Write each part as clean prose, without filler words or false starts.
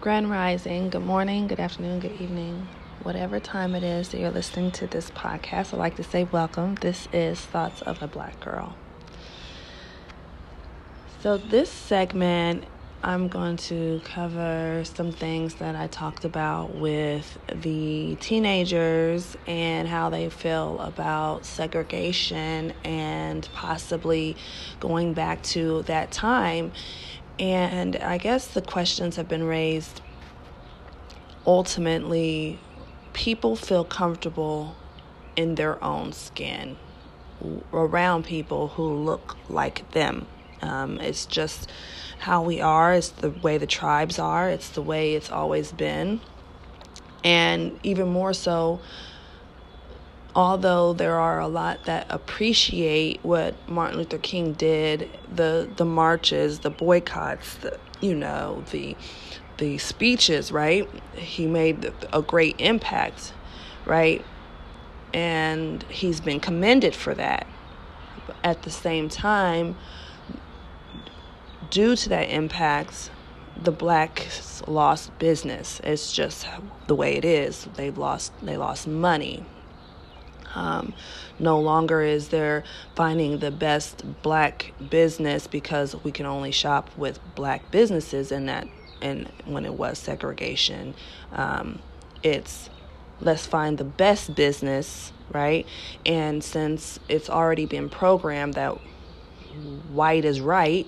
Grand Rising, good morning, good afternoon, good evening, whatever time it is that you're listening to this podcast. I'd like to say welcome. This is Thoughts of a Black Girl. So this segment, I'm going to cover some things that I talked about with the teenagers and how they feel about segregation and possibly going back to that time. And I guess the questions have been raised. Ultimately, people feel comfortable in their own skin around people who look like them. It's just how we are. It's the way the tribes are. It's the way it's always been. And even more so, although there are a lot that appreciate what Martin Luther King did, the marches, the boycotts, the speeches, right? He made a great impact, right? And he's been commended for that. At the same time, due to that impact, the blacks lost business. It's just the way it is. They lost money. No longer is there finding the best black business because we can only shop with black businesses, and when it was segregation, it's let's find the best business, right? And since it's already been programmed that white is right,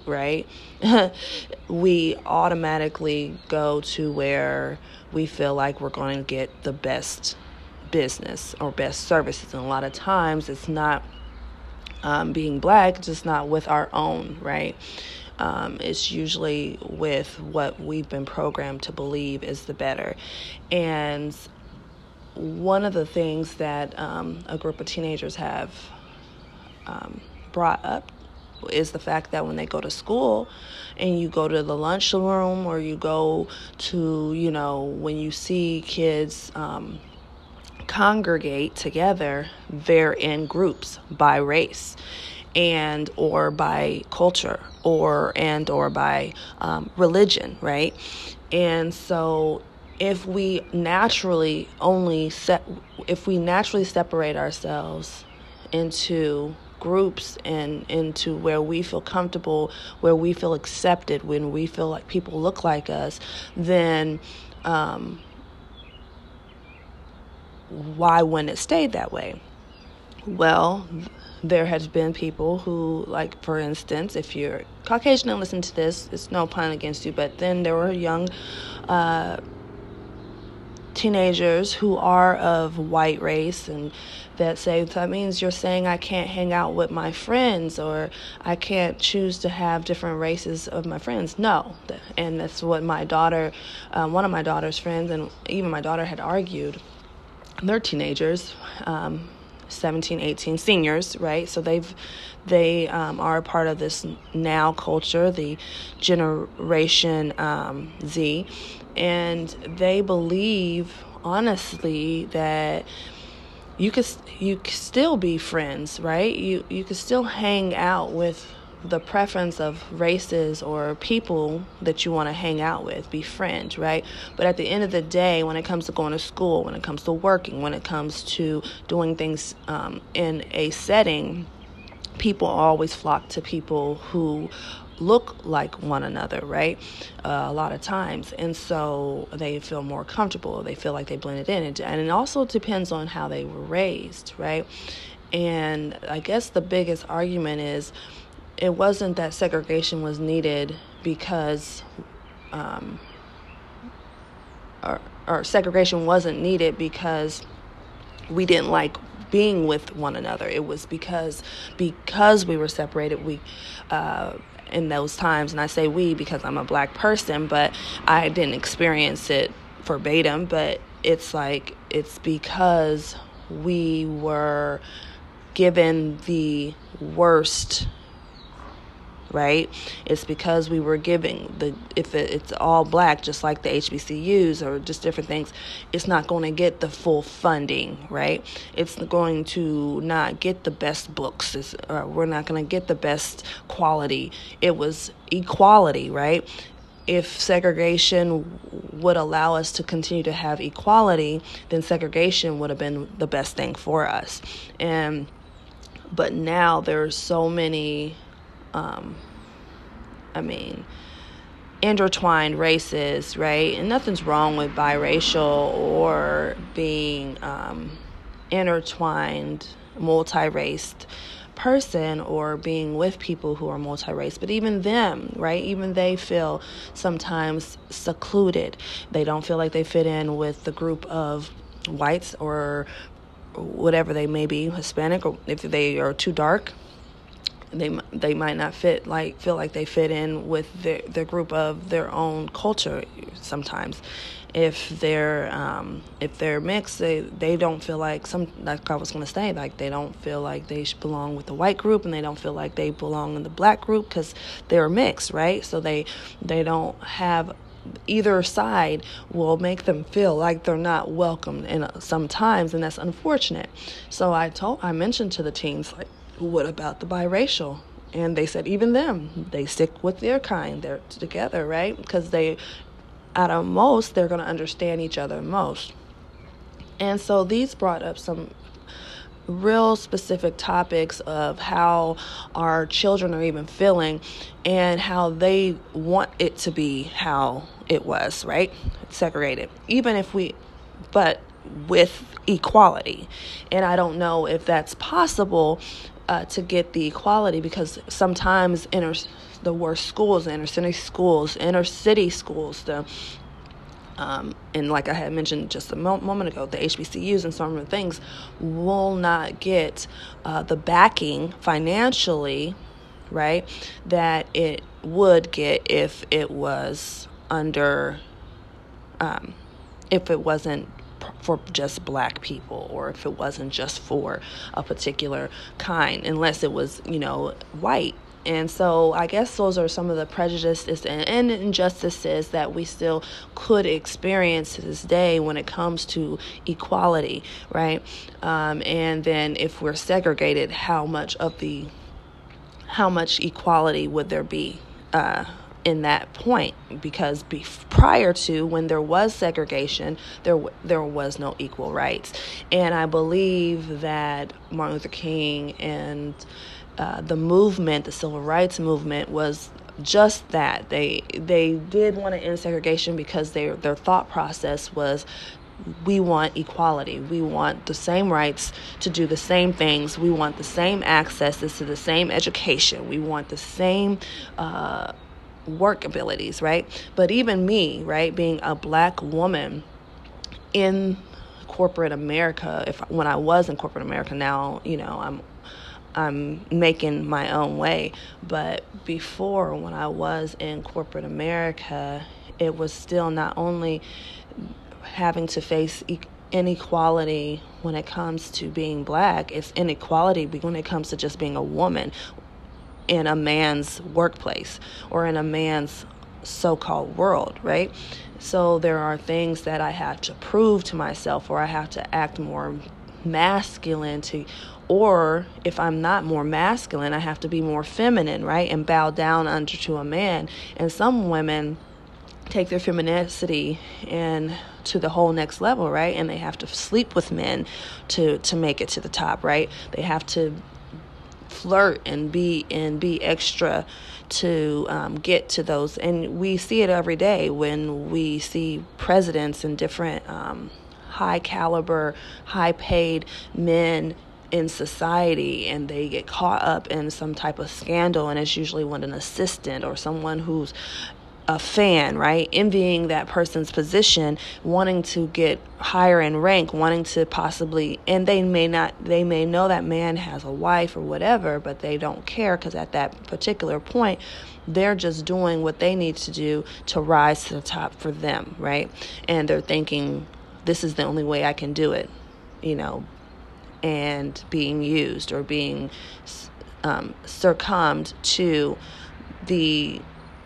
we automatically go to where we feel like we're going to get the best business or best services. And a lot of times it's not being black, just not with our own, right? It's usually with what we've been programmed to believe is the better. And one of the things that a group of teenagers have brought up is the fact that when they go to school and you go to the lunchroom or you go to, when you see kids congregate together, they're in groups by race and or by culture or by religion, right? And so if we naturally separate ourselves into groups and into where we feel comfortable, where we feel accepted, when we feel like people look like us, then why wouldn't it stay that way? Well, there has been people who, like, for instance, if you're Caucasian and listen to this, it's no pun against you, but then there were young teenagers who are of white race and that say, that means you're saying I can't hang out with my friends or I can't choose to have different races of my friends. No. And that's what my daughter, one of my daughter's friends, and even my daughter had argued. They're teenagers, 17, 18, seniors, right? So they are a part of this now culture, the Generation Z, and they believe honestly that you could still be friends, right? You could still hang out with the preference of races or people that you want to hang out with, befriend, right? But at the end of the day, when it comes to going to school, when it comes to working, when it comes to doing things in a setting, people always flock to people who look like one another, right? A lot of times. And so they feel more comfortable. They feel like they blended in. And it also depends on how they were raised, right? And I guess the biggest argument is it wasn't that segregation was needed because, or segregation wasn't needed because we didn't like being with one another. It was because we were separated, we in those times, and I say we because I'm a black person, but I didn't experience it verbatim, but it's because we were given the worst, right? It's because we were giving if it's all black, just like the HBCUs or just different things, it's not going to get the full funding, right? It's going to not get the best books. We're not going to get the best quality. It was equality, right? If segregation would allow us to continue to have equality, then segregation would have been the best thing for us. But now there's so many, intertwined races, right? And nothing's wrong with biracial or being intertwined, multi-raced person, or being with people who are multi-race. But even them, right? Even they feel sometimes secluded. They don't feel like they fit in with the group of whites or whatever they may be, Hispanic, or if they are too dark, they might not feel like they fit in with their group of their own culture. Sometimes, if they're mixed, they don't feel like like I was going to say, like they don't feel like they belong with the white group, and they don't feel like they belong in the black group because they're mixed, right? So they don't have. Either side will make them feel like they're not welcomed, and sometimes, and that's unfortunate. So I mentioned to the teens, like, what about the biracial? And they said even them, they stick with their kind. They're together, right? Because out of most, they're going to understand each other most. And so these brought up some real specific topics of how our children are even feeling and how they want it to be how it was, right? Segregated. But with equality. And I don't know if that's possible to get the equality, because sometimes the worst schools, inner city schools, and like I had mentioned just a moment ago, the HBCUs and some of the things will not get the backing financially, right, that it would get if it was if it wasn't for just black people, or if it wasn't just for a particular kind, unless it was, white. And so I guess those are some of the prejudices and injustices that we still could experience to this day when it comes to equality, right? And then if we're segregated, how much equality would there be in that point? Because prior to, when there was segregation, there was no equal rights. And I believe that Martin Luther King and the civil rights movement, was just that. They did want to end segregation because their thought process was, we want equality. We want the same rights to do the same things. We want the same accesses to the same education. We want the same work abilities, right? But even me, right, being a black woman in corporate America, when I was in corporate America, now, I'm making my own way. But before, when I was in corporate America, it was still not only having to face inequality when it comes to being black, it's inequality when it comes to just being a woman in a man's workplace or in a man's so-called world, right? So there are things that I have to prove to myself, or I have to act more masculine or if I'm not more masculine, I have to be more feminine, right? And bow down to a man. And some women take their femininity and to the whole next level, right? And they have to sleep with men to make it to the top, right? They have to flirt and be extra to get to those. And we see it every day when we see presidents and different high caliber, high paid men in society, and they get caught up in some type of scandal, and it's usually when an assistant or someone who's a fan, right, envying that person's position, wanting to get higher in rank, wanting to possibly, and they may know that man has a wife or whatever, but they don't care, because at that particular point, they're just doing what they need to do to rise to the top for them, right? And they're thinking, this is the only way I can do it, and being used or being succumbed to the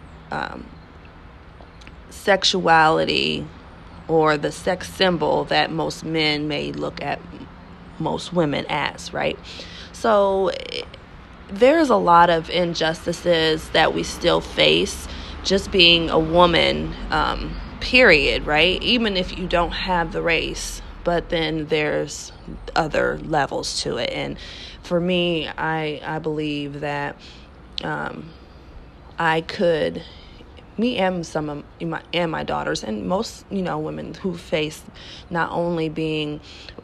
sexuality or the sex symbol that most men may look at most women as, right? So there's a lot of injustices that we still face just being a woman period, right? Even if you don't have the race, but then there's other levels to it. And for me, I believe that I could, me and some of my daughters, and most women who face not only being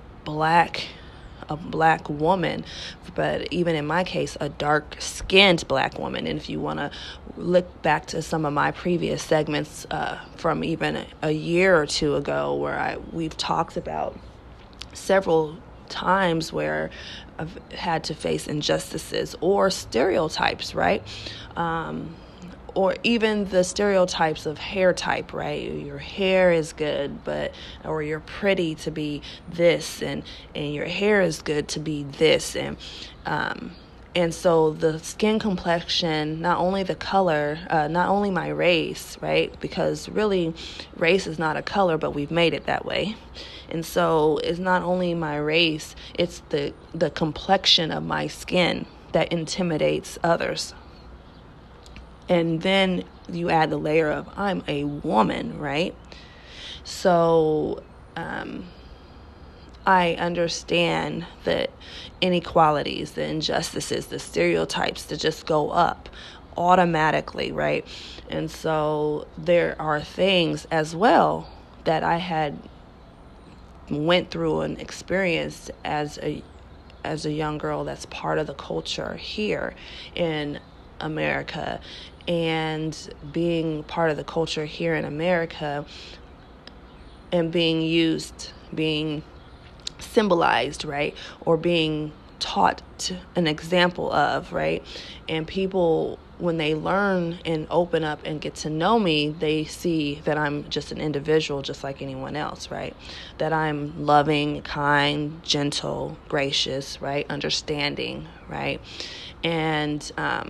a black woman, but even in my case, a dark-skinned black woman. And if you want to look back to some of my previous segments from even a year or two ago, where we've talked about several times where I've had to face injustices or stereotypes, right? Or even the stereotypes of hair type, right? Your hair is good, or you're pretty to be this, and your hair is good to be this, and so the skin complexion, not only the color, not only my race, right? Because really, race is not a color, but we've made it that way. And so it's not only my race, it's the complexion of my skin that intimidates others. And then you add the layer of I'm a woman, right? So I understand the inequalities, the injustices, the stereotypes that just go up automatically, right? And so there are things as well that I had went through and experienced as a young girl that's part of the culture here in America. And being part of the culture here in America and being symbolized, right? Or being taught an example of, right? And people, when they learn and open up and get to know me, they see that I'm just an individual just like anyone else, right? That I'm loving, kind, gentle, gracious, right? Understanding, right? And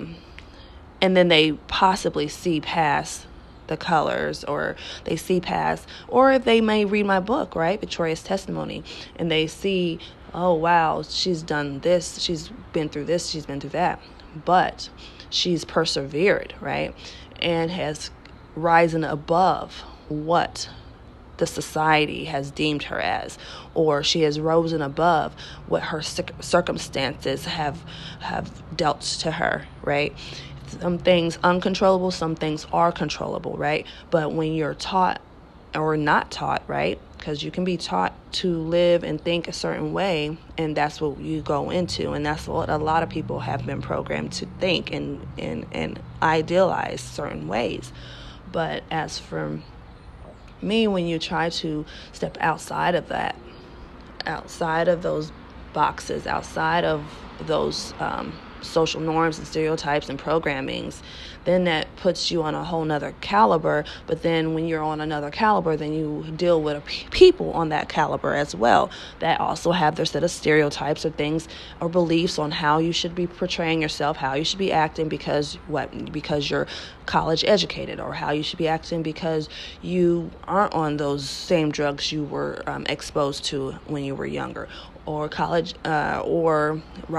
then they possibly see past the colors, or they see past, or they may read my book, right? Victoria's Testimony, and they see, oh, wow, she's done this, she's been through this, she's been through that, but she's persevered, right? And has risen above what the society has deemed her as, or she has risen above what her circumstances have dealt to her, right? Some things uncontrollable, some things are controllable, right? But when you're taught or not taught, right? Because you can be taught to live and think a certain way, and that's what you go into, and that's what a lot of people have been programmed to think and idealize certain ways. But as for me, when you try to step outside of that, outside of those boxes, outside of those social norms and stereotypes and programmings, then that puts you on a whole nother caliber. But then when you're on another caliber, then you deal with people on that caliber as well that also have their set of stereotypes or things or beliefs on how you should be portraying yourself, how you should be acting because you're college educated, or how you should be acting because you aren't on those same drugs you were exposed to when you were younger, or college or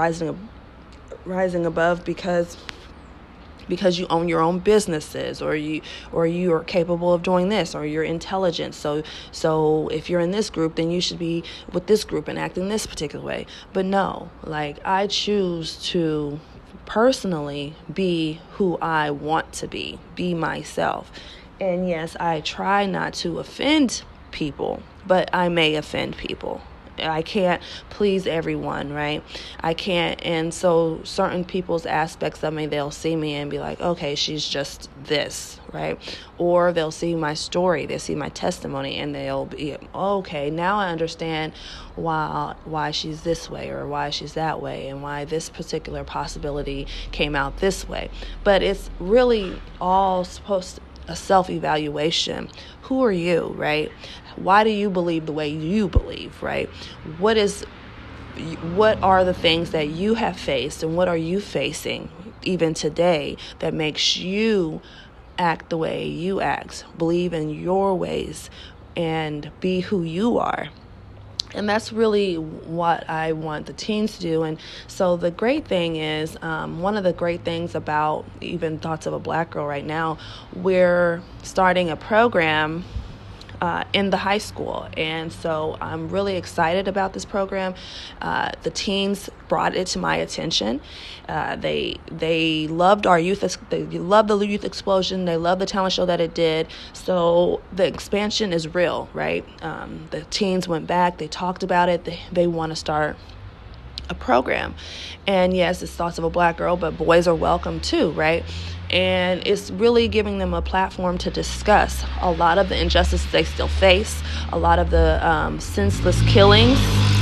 rising above because you own your own businesses, or you are capable of doing this, or you're intelligent. So if you're in this group, then you should be with this group and acting this particular way. But no, like, I choose to personally be who I want to be myself. And yes, I try not to offend people, but I may offend people. I can't please everyone, right? I can't. And so certain people's aspects of me, they'll see me and be like, okay, she's just this, right? Or they'll see my story, they'll see my testimony, and they'll be, okay, now I understand why she's this way, or why she's that way, and why this particular possibility came out this way. But it's really all supposed to a self-evaluation. Who are you, right? Why do you believe the way you believe, right? What are the things that you have faced, and what are you facing even today that makes you act the way you act, believe in your ways, and be who you are? And that's really what I want the teens to do. And so the great thing is, one of the great things about even Thoughts of a Black Girl right now, we're starting a program in the high school. And so I'm really excited about this program. The teens brought it to my attention. They loved our youth. They loved the Youth Explosion. They loved the talent show that it did. So the expansion is real, right? The teens went back. They talked about it. They want to start a program. And yes, it's Thoughts of a Black Girl, but boys are welcome too, right? And it's really giving them a platform to discuss a lot of the injustices they still face, a lot of the senseless killings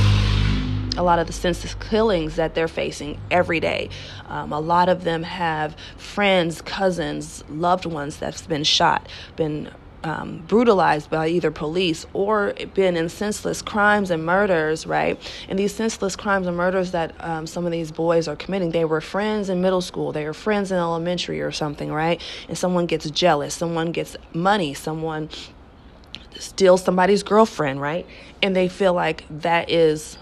that they're facing every day. A lot of them have friends, cousins, loved ones that's been shot, been brutalized by either police or been in senseless crimes and murders, right? And these senseless crimes and murders that some of these boys are committing, they were friends in middle school, they were friends in elementary or something, right? And someone gets jealous, someone gets money, someone steals somebody's girlfriend, right? And they feel like that is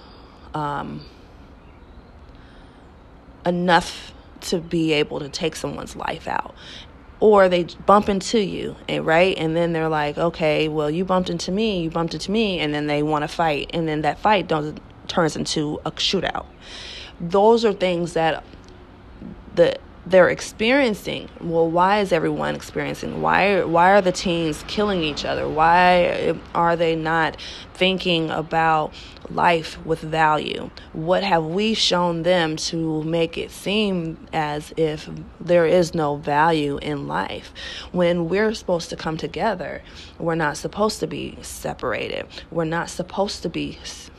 enough to be able to take someone's life out. Or they bump into you, right? And then they're like, okay, well, you bumped into me, and then they want to fight. And then that fight turns into a shootout. Those are things that they're experiencing. Well, why is everyone experiencing? Why are the teens killing each other? Why are they not thinking about life with value? What have we shown them to make it seem as if there is no value in life? When we're supposed to come together, we're not supposed to be separated. We're not supposed to be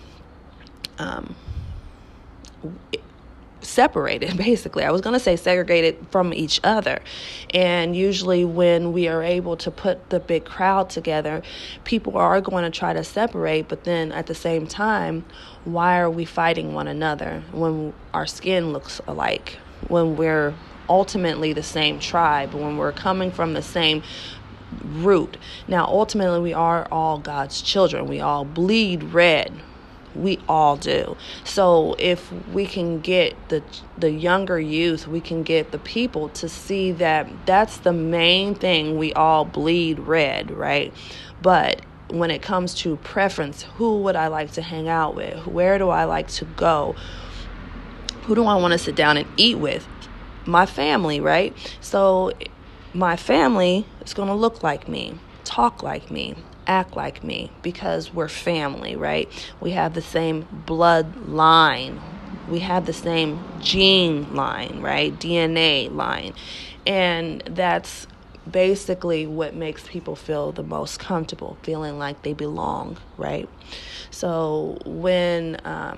separated, basically. I was going to say segregated from each other. And usually when we are able to put the big crowd together, people are going to try to separate, but then at the same time, why are we fighting one another when our skin looks alike, when we're ultimately the same tribe, when we're coming from the same root? Now, ultimately, we are all God's children. We all bleed red. We all do. So if we can get the younger youth, we can get the people to see that that's the main thing. We all bleed red, right? But when it comes to preference, who would I like to hang out with? Where do I like to go? Who do I want to sit down and eat with? My family, right? So my family is going to look like me, talk like me, act like me, because we're family, right? We have the same bloodline. We have the same gene line, right? DNA line. And that's basically what makes people feel the most comfortable, feeling like they belong, right? So when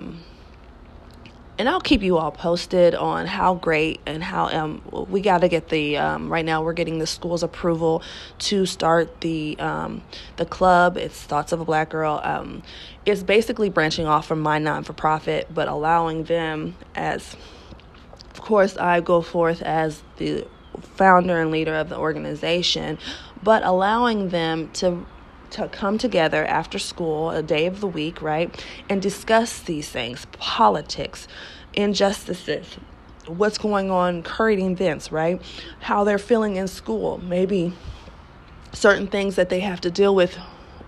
and I'll keep you all posted on how great and how we got to get the right now we're getting the school's approval to start the club. It's Thoughts of a Black Girl. It's basically branching off from my non-for-profit, but allowing them, as of course I go forth as the founder and leader of the organization, but allowing them to come together after school, a day of the week, right, and discuss these things, politics, injustices, what's going on, current events, right, how they're feeling in school, maybe certain things that they have to deal with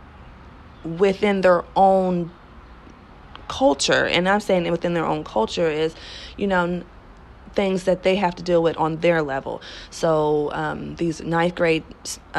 within their own culture. And I'm saying within their own culture is, things that they have to deal with on their level. So these ninth grade through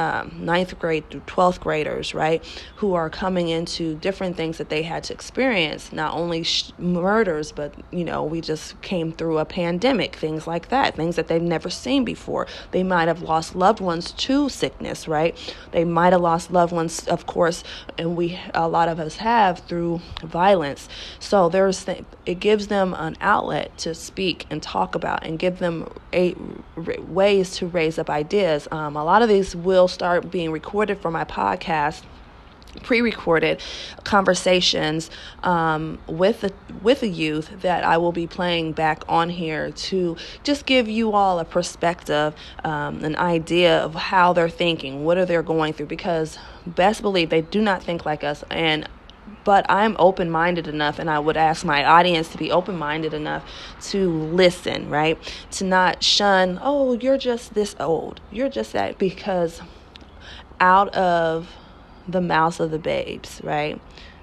12th graders, right, who are coming into different things that they had to experience, not only murders, but, we just came through a pandemic, things like that, things that they've never seen before. They might have lost loved ones to sickness, right? They might have lost loved ones, of course, and a lot of us have, through violence. So it gives them an outlet to speak and talk about and give them ways to raise up ideas. A lot of these will start being recorded for my podcast, pre-recorded conversations with the youth that I will be playing back on here to just give you all a perspective, an idea of how they're thinking, what are they going through, because best believe they do not think like us. But I'm open-minded enough, and I would ask my audience to be open-minded enough to listen, right? To not shun, oh, you're just this old, you're just that, because out of the mouths of the babes, right,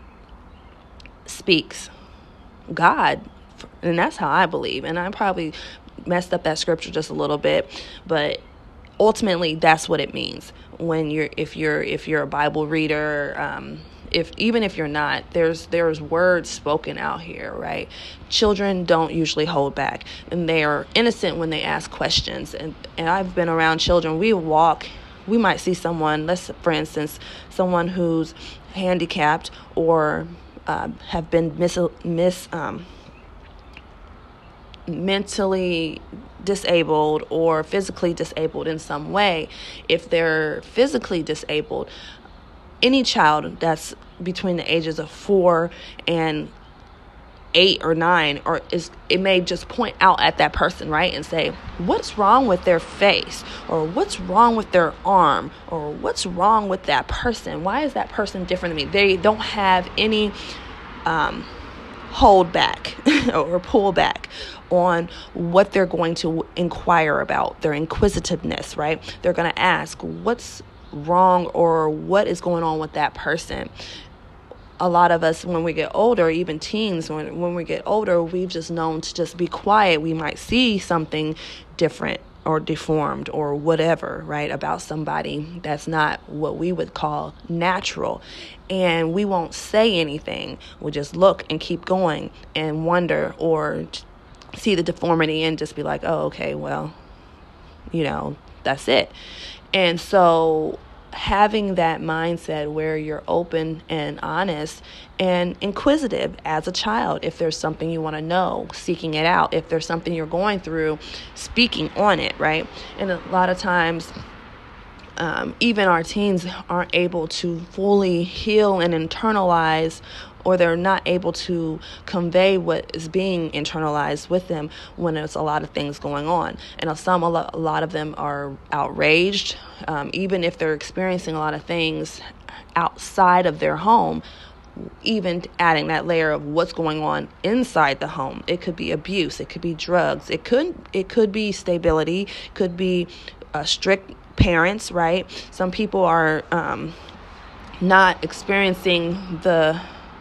speaks God. And that's how I believe. And I probably messed up that scripture just a little bit, but ultimately that's what it means. When if you're a Bible reader, if you're not, there's words spoken out here, right? Children don't usually hold back, and they are innocent when they ask questions. And I've been around children. We might see someone, for instance, someone who's handicapped or have been mentally disabled or physically disabled in some way. If they're physically disabled, any child that's between the ages of 4 and 8 or 9, it may just point out at that person, right, and say, what's wrong with their face, or what's wrong with their arm, or what's wrong with that person? Why is that person different than me? They don't have any hold back or pull back on what they're going to inquire about, their inquisitiveness, right? They're going to ask what's wrong or what is going on with that person. A lot of us, when we get older, even teens, when we get older, we've just known to just be quiet. We might see something different or deformed or whatever, right, about somebody that's not what we would call natural. And we won't say anything. We'll just look and keep going and wonder, or see the deformity and just be like, oh, okay, well, that's it. And so having that mindset where you're open and honest and inquisitive as a child, if there's something you want to know, seeking it out. If there's something you're going through, speaking on it, right? And a lot of times, even our teens aren't able to fully heal and internalize, or they're not able to convey what is being internalized with them when there's a lot of things going on. And a lot of them are outraged, even if they're experiencing a lot of things outside of their home, even adding that layer of what's going on inside the home. It could be abuse, it could be drugs, it could be stability, could be strict parents, right? Some people are not experiencing the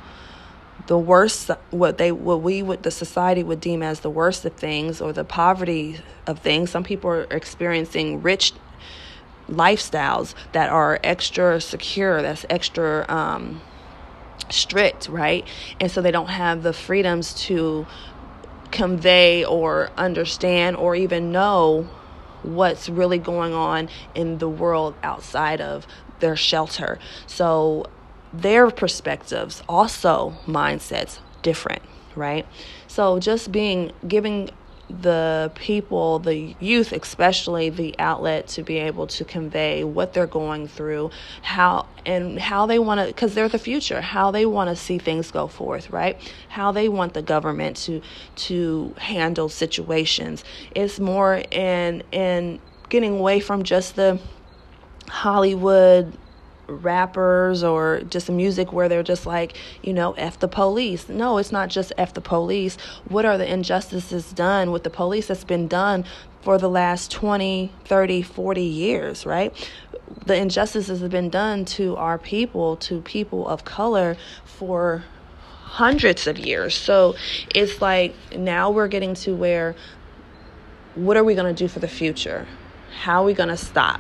worst, the society would deem as the worst of things, or the poverty of things. Some people are experiencing rich lifestyles that are extra secure, that's extra strict, right? And so they don't have the freedoms to convey or understand or even know what's really going on in the world outside of their shelter. So their perspectives, also mindsets, different, right? So just giving the people, the youth especially, the outlet to be able to convey what they're going through, how they want to, because they're the future, how they want to see things go forth, right? How they want the government to handle situations. It's more in getting away from just the Hollywood rappers or just music where they're just like, F the police. No, it's not just F the police. What are the injustices done with the police that's been done for the last 20, 30, 40 years, right? The injustices have been done to our people, to people of color, for hundreds of years. So it's like now we're getting to where, what are we going to do for the future? How are we going to stop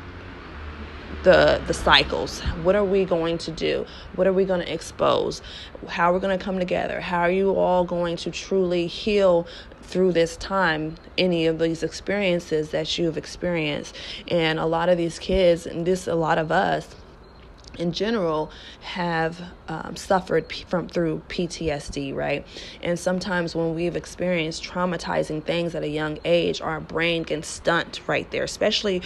the cycles? What are we going to do? What are we going to expose? How are we going to come together? How are you all going to truly heal through this time, any of these experiences that you've experienced? And a lot of these kids, and a lot of us in general, have suffered through PTSD, right? And sometimes when we've experienced traumatizing things at a young age, our brain can stunt right there, especially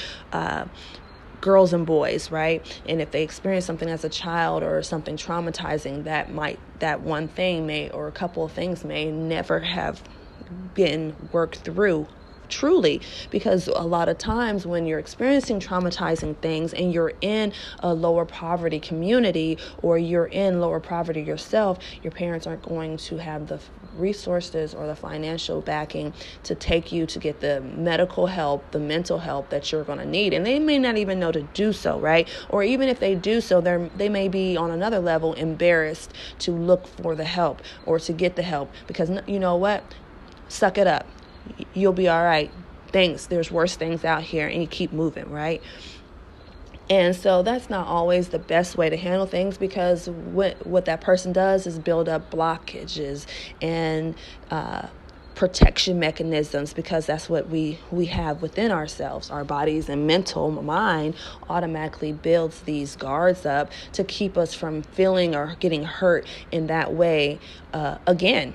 girls and boys, right? And if they experience something as a child or something traumatizing, that one thing or a couple of things may never have been worked through truly, because a lot of times when you're experiencing traumatizing things and you're in a lower poverty community, or you're in lower poverty yourself, your parents aren't going to have resources or the financial backing to take you to get the medical help, the mental help that you're going to need. And they may not even know to do so, right? Or even if they do so, they may be on another level embarrassed to look for the help or to get the help, because you know what? Suck it up. You'll be all right. Thanks. There's worse things out here, and you keep moving, right? And so that's not always the best way to handle things, because what that person does is build up blockages and protection mechanisms, because that's what we have within ourselves. Our bodies and mental mind automatically builds these guards up to keep us from feeling or getting hurt in that way again.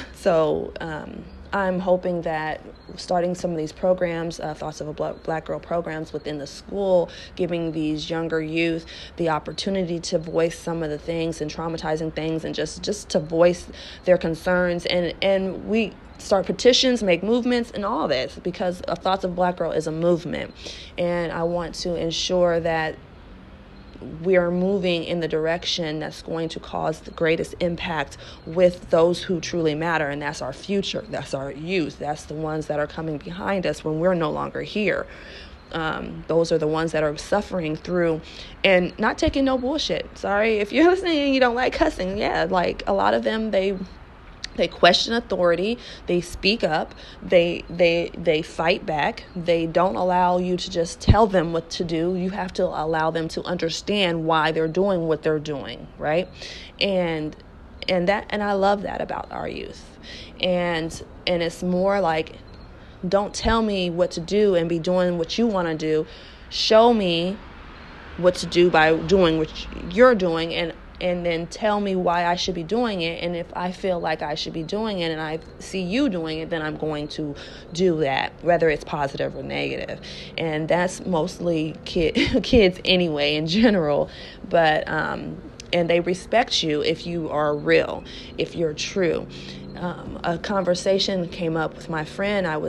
So I'm hoping that starting some of these programs, Thoughts of a Black Girl programs within the school, giving these younger youth the opportunity to voice some of the things and traumatizing things, and just to voice their concerns, and we start petitions, make movements, and all this, because Thoughts of a Black Girl is a movement, and I want to ensure that we are moving in the direction that's going to cause the greatest impact with those who truly matter. And that's our future. That's our youth. That's the ones that are coming behind us when we're no longer here. Those are the ones that are suffering through and not taking no bullshit. Sorry if you're listening and you don't like cussing. Yeah, like a lot of them, they question authority, they speak up, they fight back, they don't allow you to just tell them what to do. You have to allow them to understand why they're doing what they're doing, right? And I love that about our youth. And it's more like, don't tell me what to do and be doing what you want to do. Show me what to do by doing what you're doing, and then tell me why I should be doing it. And if I feel like I should be doing it and I see you doing it, then I'm going to do that, whether it's positive or negative. And that's mostly kids anyway, in general. But and they respect you if you are real, if you're true. A conversation came up with my friend. I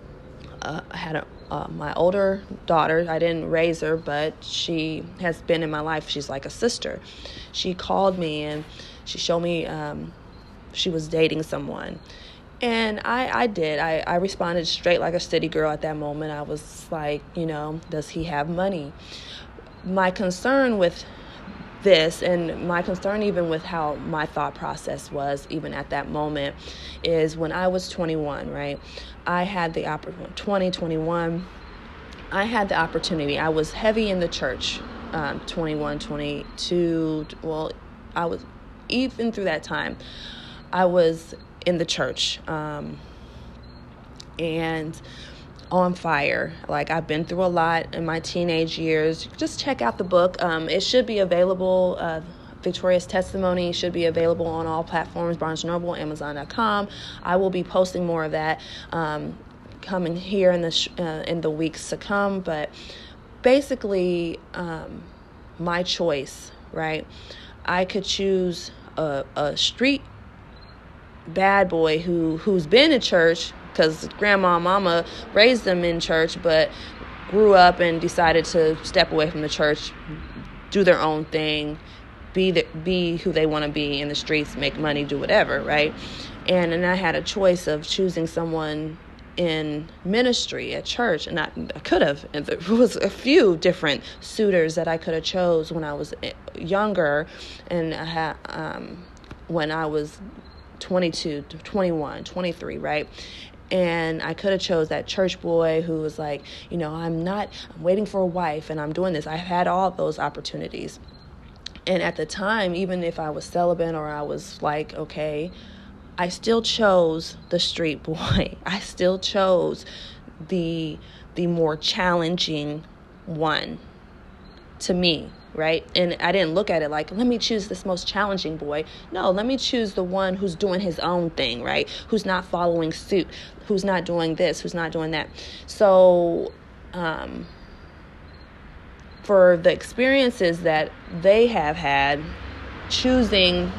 had my older daughter. I didn't raise her, but she has been in my life. She's like a sister. She called me and she showed me she was dating someone. And I did. I responded straight like a city girl at that moment. I was like, does he have money? My concern with this, and my concern even with how my thought process was even at that moment, is when I was 21, right? I had the opportunity, 2021, I had the opportunity. I was heavy in the church, 21, 22. Well, I was, even through that time, I was in the church, and on fire. Like, I've been through a lot in my teenage years. Just check out the book. It should be available. Victoria's Testimony should be available on all platforms, Barnes & Noble, Amazon.com. I will be posting more of that coming here in the weeks to come. But basically, my choice, right? I could choose a street bad boy who's been in church, because grandma and mama raised them in church, but grew up and decided to step away from the church, do their own thing, be who they want to be in the streets, make money, do whatever, right? And I had a choice of choosing someone in ministry at church, and I could have. And there was a few different suitors that I could have chose when I was younger, and when I was 22, 21, 23, right? And I could have chose that church boy who was like, I'm waiting for a wife and I'm doing this. I had all of those opportunities. And at the time, even if I was celibate or I was like, okay, I still chose the street boy. I still chose the more challenging one to me, right? And I didn't look at it like, let me choose this most challenging boy. No, let me choose the one who's doing his own thing, right? Who's not following suit, who's not doing this, who's not doing that. So for the experiences that they have had, choosing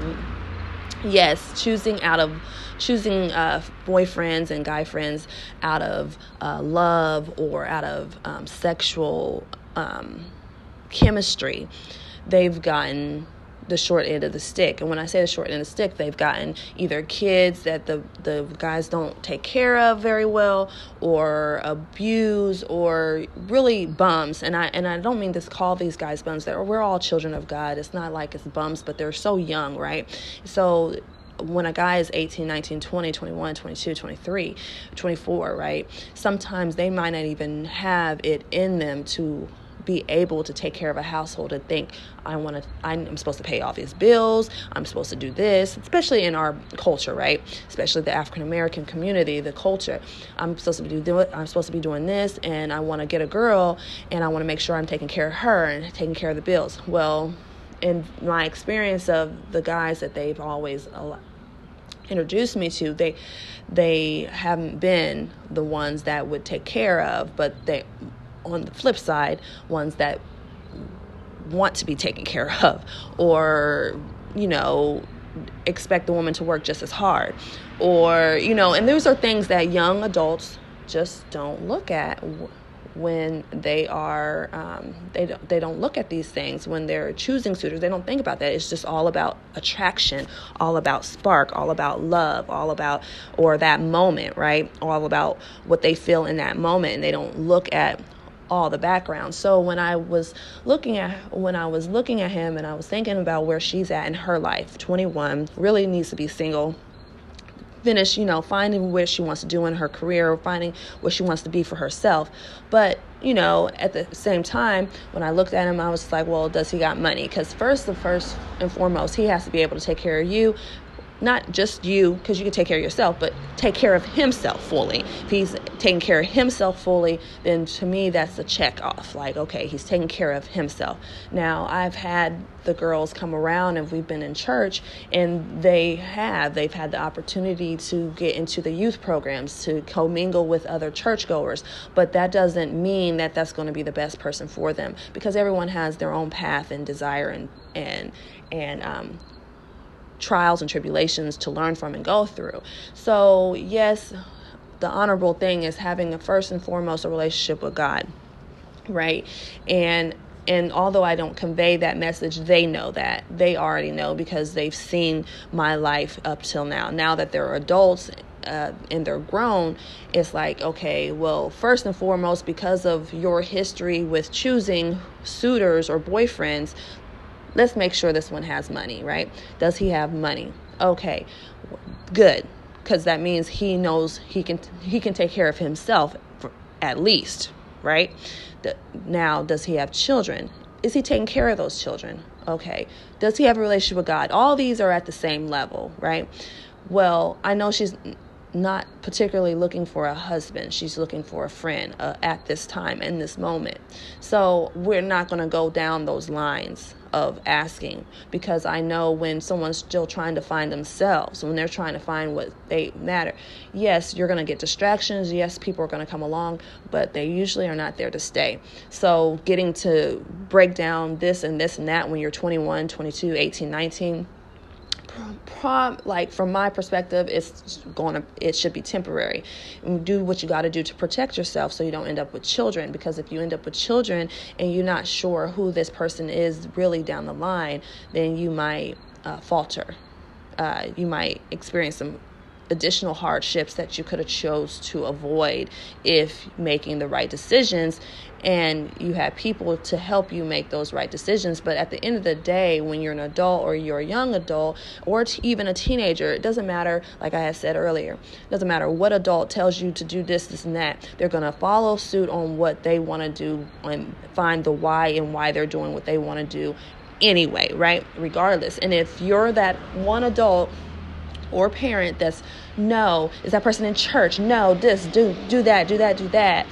boyfriends and guy friends out of love or out of sexual chemistry, they've gotten the short end of the stick. And when I say the short end of the stick, they've gotten either kids that the guys don't take care of very well, or abuse, or really bums. And I don't mean to call these guys bums. We're all children of God. It's not like it's bums, but they're so young, right? So when a guy is 18, 19, 20, 21, 22, 23, 24, right? Sometimes they might not even have it in them to be able to take care of a household and think, I'm supposed to pay all these bills, I'm supposed to do this, especially in our culture, right? Especially the African American community, the culture. I'm supposed to be doing this, and I want to get a girl, and I want to make sure I'm taking care of her and taking care of the bills. Well, in my experience of the guys that they've always introduced me to, they haven't been the ones that would take care of, but they, on the flip side, ones that want to be taken care of, or, expect the woman to work just as hard, or, and those are things that young adults just don't look at when they are, they don't look at these things when they're choosing suitors. They don't think about that. It's just all about attraction, all about spark, all about love, all about, or that moment, right? All about what they feel in that moment, and they don't look at all the background. So when I was looking at him, and I was thinking about where she's at in her life, 21, really needs to be single, finish, finding what she wants to do in her career, finding what she wants to be for herself. But, at the same time, when I looked at him, I was like, well, does he got money? Because first and foremost, he has to be able to take care of you. Not just you, because you can take care of yourself, but take care of himself fully. If he's taking care of himself fully, then to me, that's a check off. Like, okay, he's taking care of himself. Now, I've had the girls come around, and we've been in church, and they've had the opportunity to get into the youth programs, to commingle with other churchgoers. But that doesn't mean that that's going to be the best person for them, because everyone has their own path and desire and trials and tribulations to learn from and go through. So yes, the honorable thing is having first and foremost a relationship with God, right? And although I don't convey that message, they know that. They already know, because they've seen my life up till now. Now that they're adults and they're grown, it's like, okay, well, first and foremost, because of your history with choosing suitors or boyfriends, let's make sure this one has money, right? Does he have money? Okay, good, because that means he knows he can take care of himself at least, right? Now, does he have children? Is he taking care of those children? Okay. Does he have a relationship with God? All these are at the same level, right? Well, I know she's not particularly looking for a husband. She's looking for a friend at this time, in this moment. So we're not going to go down those lines of asking, because I know when someone's still trying to find themselves, when they're trying to find what they matter, yes, you're going to get distractions. Yes, people are going to come along, but they usually are not there to stay. So getting to break down this and this and that when you're 21, 22, 18, 19, like from my perspective, it should be temporary. And do what you got to do to protect yourself so you don't end up with children, because if you end up with children and you're not sure who this person is really down the line, then you might falter. You might experience some additional hardships that you could have chose to avoid if making the right decisions, and you have people to help you make those right decisions. But at the end of the day, when you're an adult, or you're a young adult, or even a teenager, it doesn't matter, like I had said earlier, it doesn't matter what adult tells you to do this and that. They're going to follow suit on what they want to do and find the why and why they're doing what they want to do anyway, right? Regardless. And if you're that one adult or parent that's, no, is that person in church? No, this, do that.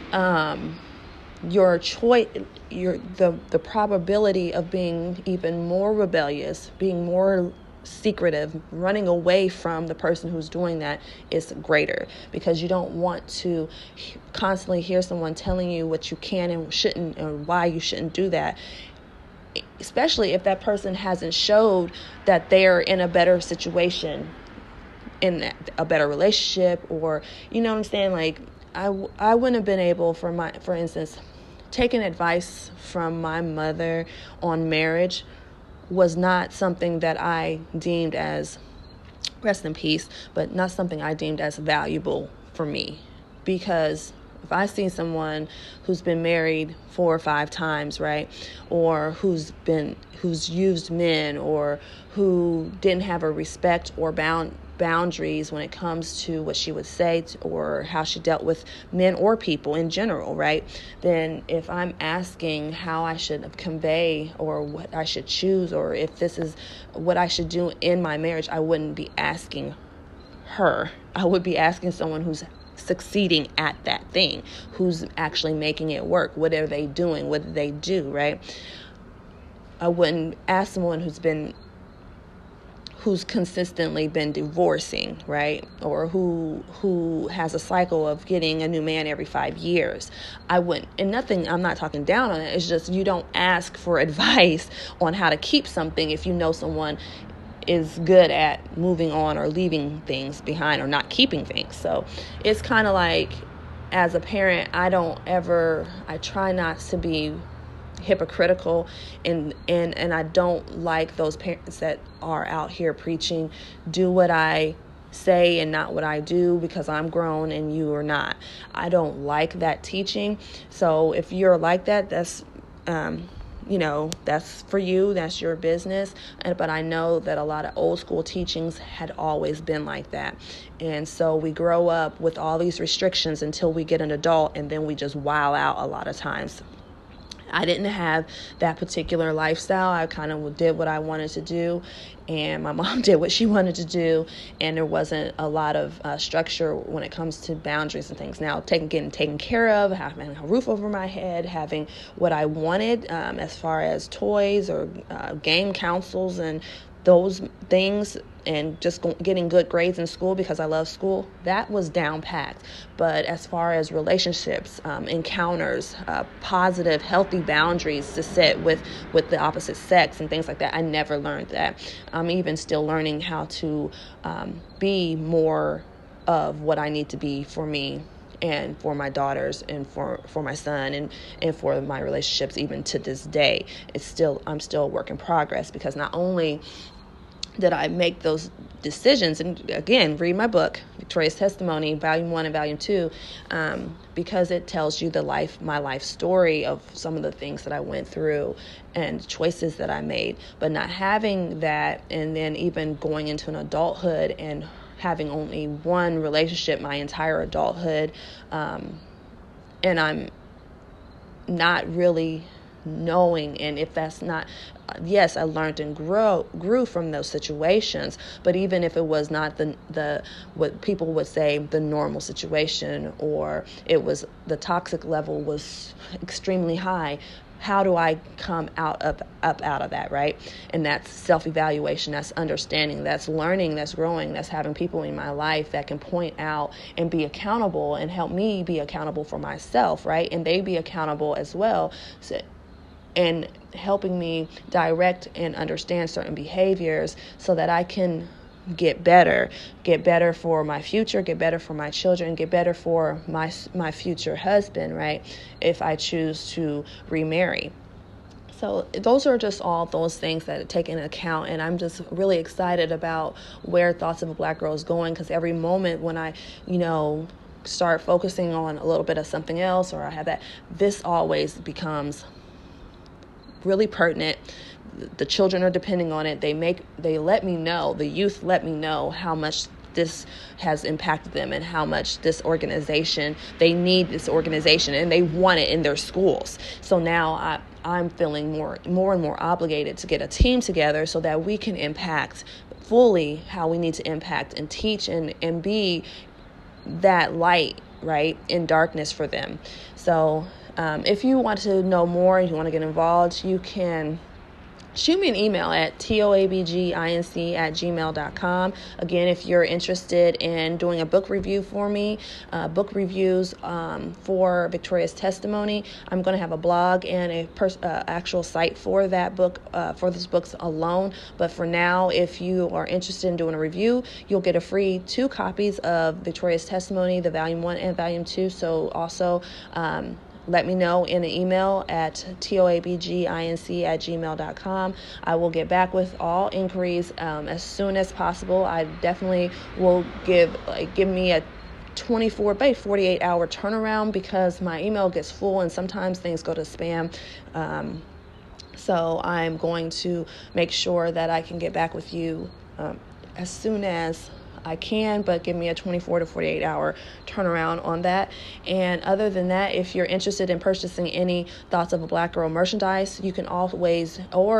Your choice, the probability of being even more rebellious, being more secretive, running away from the person who's doing that is greater, because you don't want to constantly hear someone telling you what you can and shouldn't, and why you shouldn't do that. Especially if that person hasn't showed that they're in a better situation, in a better relationship, or, you know what I'm saying? Like, I wouldn't have been able, for instance, taking advice from my mother on marriage was not something that I deemed as, rest in peace, but not something I deemed as valuable for me. Because if I see someone who's been married 4 or 5 times, right, or who's used men, or who didn't have a respect or boundaries when it comes to what she would say or how she dealt with men or people in general, right, then if I'm asking how I should convey or what I should choose, or if this is what I should do in my marriage, I wouldn't be asking her. I would be asking someone who's succeeding at that thing, who's actually making it work. What are they doing? What do they do, right? I wouldn't ask someone who's consistently been divorcing, right? Or who has a cycle of getting a new man every 5 years. I wouldn't, and nothing, I'm not talking down on it. It's just, you don't ask for advice on how to keep something if you know someone is good at moving on or leaving things behind or not keeping things. So it's kind of like, as a parent, I try not to be hypocritical, and I don't like those parents that are out here preaching, do what I say and not what I do, because I'm grown and you are not. I don't like that teaching. So if you're like that, that's that's for you, that's your business. But I know that a lot of old school teachings had always been like that. And so we grow up with all these restrictions until we get an adult, and then we just wow out a lot of times. I didn't have that particular lifestyle. I kind of did what I wanted to do, and my mom did what she wanted to do, and there wasn't a lot of structure when it comes to boundaries and things. Now, getting taken care of, having a roof over my head, having what I wanted as far as toys or game consoles and those things, and just getting good grades in school because I love school, that was down packed. But as far as relationships, encounters, positive, healthy boundaries to set with the opposite sex and things like that, I never learned that. I'm even still learning how to be more of what I need to be for me and for my daughters and for my son and for my relationships even to this day. I'm still a work in progress, because not only did I make those decisions, and again, read my book, Victoria's Testimony, Volume 1 and Volume 2, because it tells you my life story of some of the things that I went through and choices that I made. But not having that, and then even going into an adulthood and having only one relationship my entire adulthood, and I'm not really knowing, and if that's not, yes, I learned and grew from those situations, but even if it was not the what people would say the normal situation, or it was the toxic level was extremely high, how do I come out of that, right? And that's self-evaluation, that's understanding, that's learning, that's growing, that's having people in my life that can point out and be accountable and help me be accountable for myself, right? And they be accountable as well. And helping me direct and understand certain behaviors so that I can get better for my future, get better for my children, get better for my future husband, right? If I choose to remarry. So those are just all those things that take into account, and I'm just really excited about where Thoughts of a Black Girl is going, because every moment when I, start focusing on a little bit of something else, or I have that, this always becomes really pertinent. The children are depending on it. They let me know, the youth let me know how much this has impacted them and how much this organization, they need this organization and they want it in their schools. So now I'm feeling more and more obligated to get a team together so that we can impact fully how we need to impact and teach and be that light, right, in darkness for them. So if you want to know more and you want to get involved, you can shoot me an email at toabginc@gmail.com. Again, if you're interested in doing a book review for me, book reviews for Victoria's Testimony, I'm going to have a blog and a actual site for that book, for those books alone. But for now, if you are interested in doing a review, you'll get a free 2 copies of Victoria's Testimony, the Volume 1 and Volume 2. So also let me know in an email at toabginc@gmail.com. I will get back with all inquiries as soon as possible. I definitely will give me a 48-hour turnaround, because my email gets full and sometimes things go to spam. So I'm going to make sure that I can get back with you as soon as I can, but give me a 24 to 48 hour turnaround on that. And other than that, if you're interested in purchasing any Thoughts of a Black Girl merchandise, you can always,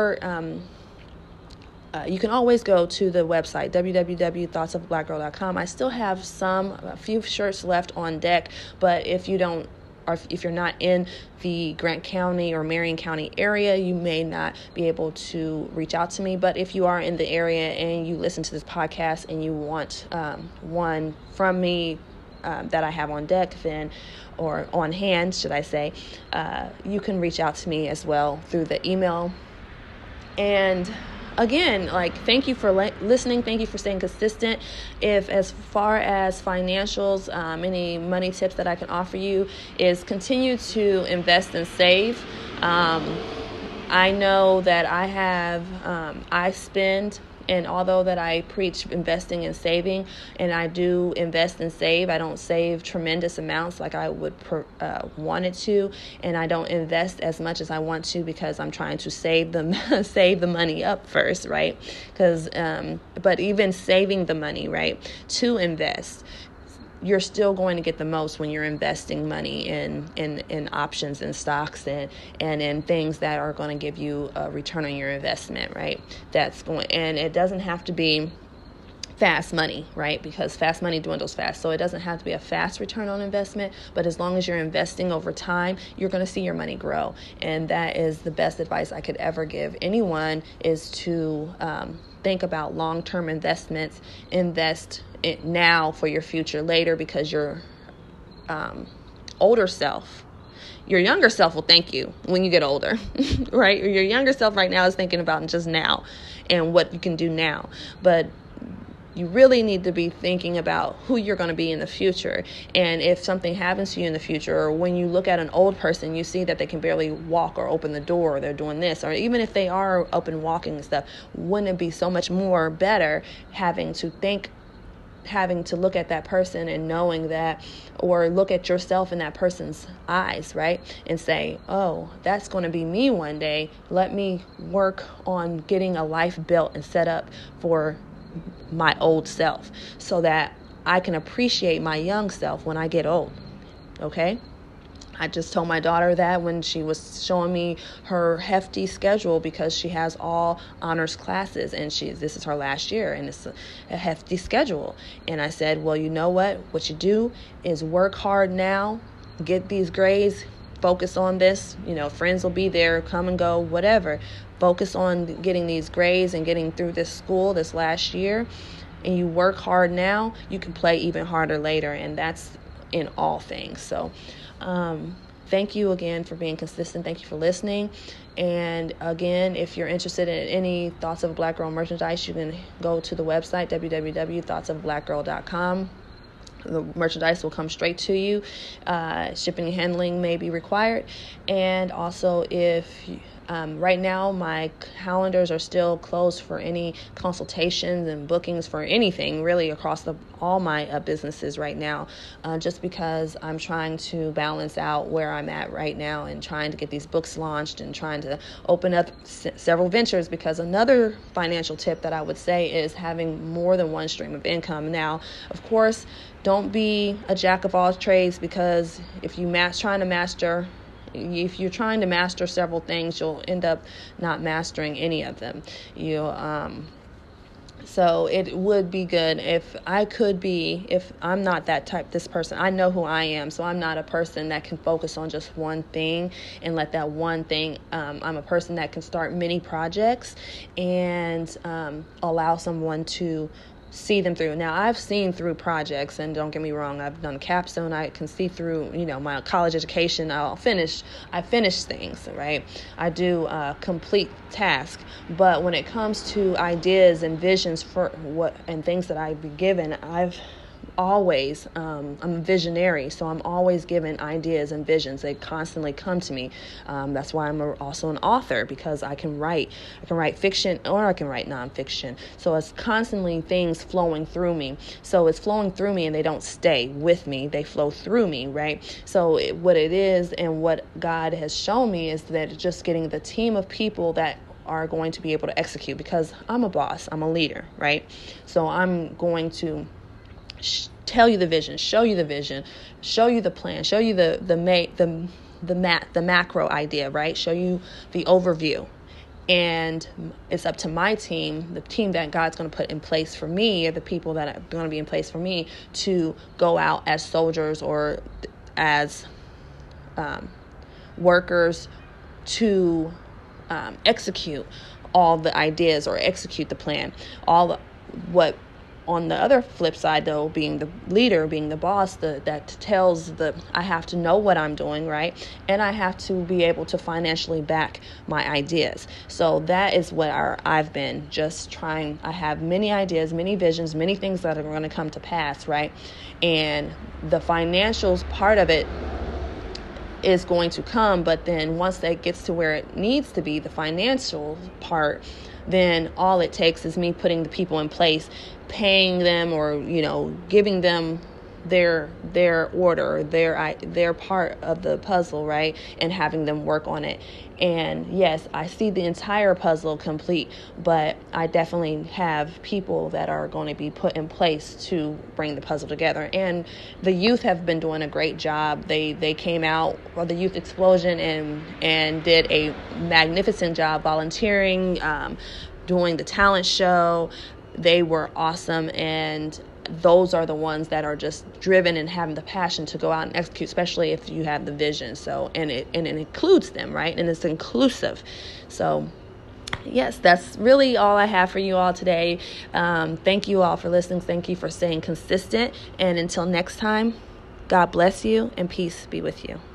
you can always go to the website, www.thoughtsofablackgirl.com. I still have a few shirts left on deck, but if you're not in the Grant County or Marion County area, you may not be able to reach out to me. But if you are in the area and you listen to this podcast and you want one from me that I have on deck, or on hand, should I say, you can reach out to me as well through the email. And again, thank you for listening. Thank you for staying consistent. If, as far as financials, any money tips that I can offer you is continue to invest and save. I know that I spend, and although that I preach investing and saving, and I do invest and save, I don't save tremendous amounts like I would want it to, and I don't invest as much as I want to, because I'm trying to save the money up first, right? But even saving the money, right, to invest, you're still going to get the most when you're investing money in options and stocks and in things that are going to give you a return on your investment, right? And it doesn't have to be fast money, right? Because fast money dwindles fast. So it doesn't have to be a fast return on investment, but as long as you're investing over time, you're going to see your money grow. And that is the best advice I could ever give anyone, is to think about long-term investments. Invest it now for your future later, because your older self, your younger self will thank you when you get older, right? Your younger self right now is thinking about just now and what you can do now. But you really need to be thinking about who you're going to be in the future. And if something happens to you in the future, or when you look at an old person, you see that they can barely walk or open the door, or they're doing this, or even if they are up and walking and stuff, wouldn't it be so much more better having to look at that person and knowing that, or look at yourself in that person's eyes, right? And say, oh, that's going to be me one day. Let me work on getting a life built and set up for my old self, so that I can appreciate my young self when I get old. Okay? I just told my daughter that when she was showing me her hefty schedule, because she has all honors classes, and this is her last year, and it's a hefty schedule. And I said, well, you know what you do is work hard now, get these grades, focus on this, friends will be there, come and go, whatever. Focus on getting these grades and getting through this school this last year, and you work hard now, you can play even harder later. And that's in all things. So thank you again for being consistent. Thank you for listening. And again, if you're interested in any Thoughts of a Black Girl merchandise, you can go to the website, www.thoughtsofablackgirl.com. The merchandise will come straight to you. Shipping and handling may be required. And also, right now my calendars are still closed for any consultations and bookings for anything really across all my businesses right now, just because I'm trying to balance out where I'm at right now and trying to get these books launched and trying to open up several ventures. Because another financial tip that I would say is having more than one stream of income. Now, of course, don't be a jack of all trades, because if you're trying to master several things, you'll end up not mastering any of them. So it would be good if I'm not this person. I know who I am, so I'm not a person that can focus on just one thing and let that one thing, I'm a person that can start many projects and allow someone to see them through. Now, I've seen through projects, and don't get me wrong, I've done a capstone. I can see through, my college education. I finish things, right? I do complete tasks. But when it comes to ideas and visions for and things that I've been given, always, I'm a visionary, so I'm always given ideas and visions. They constantly come to me. That's why I'm also an author, because I can write fiction or I can write nonfiction. So it's constantly things flowing through me. So it's flowing through me and they don't stay with me. They flow through me, right? So what it is and what God has shown me is that just getting the team of people that are going to be able to execute, because I'm a boss, I'm a leader, right? So I'm going to tell you the vision, show you the vision, show you the plan, show you the macro idea, right? Show you the overview. And it's up to my team, the team that God's going to put in place for me, or the people that are going to be in place for me, to go out as soldiers or as workers to execute all the ideas or execute the plan. What on the other flip side, though, being the leader, being the boss, that tells I have to know what I'm doing, right? And I have to be able to financially back my ideas. So that is what I've been just trying. I have many ideas, many visions, many things that are going to come to pass, right? And the financials part of it is going to come, but then once that gets to where it needs to be, the financial part, then all it takes is me putting the people in place, paying them, or giving them their order, their part of the puzzle, right? And having them work on it. And yes, I see the entire puzzle complete, but I definitely have people that are going to be put in place to bring the puzzle together. And the youth have been doing a great job. They came out for the Youth Explosion and did a magnificent job volunteering, doing the talent show. They were awesome, and those are the ones that are just driven and having the passion to go out and execute, especially if you have the vision. So, and it includes them, right? And it's inclusive. So yes, that's really all I have for you all today. Thank you all for listening. Thank you for staying consistent. And until next time, God bless you and peace be with you.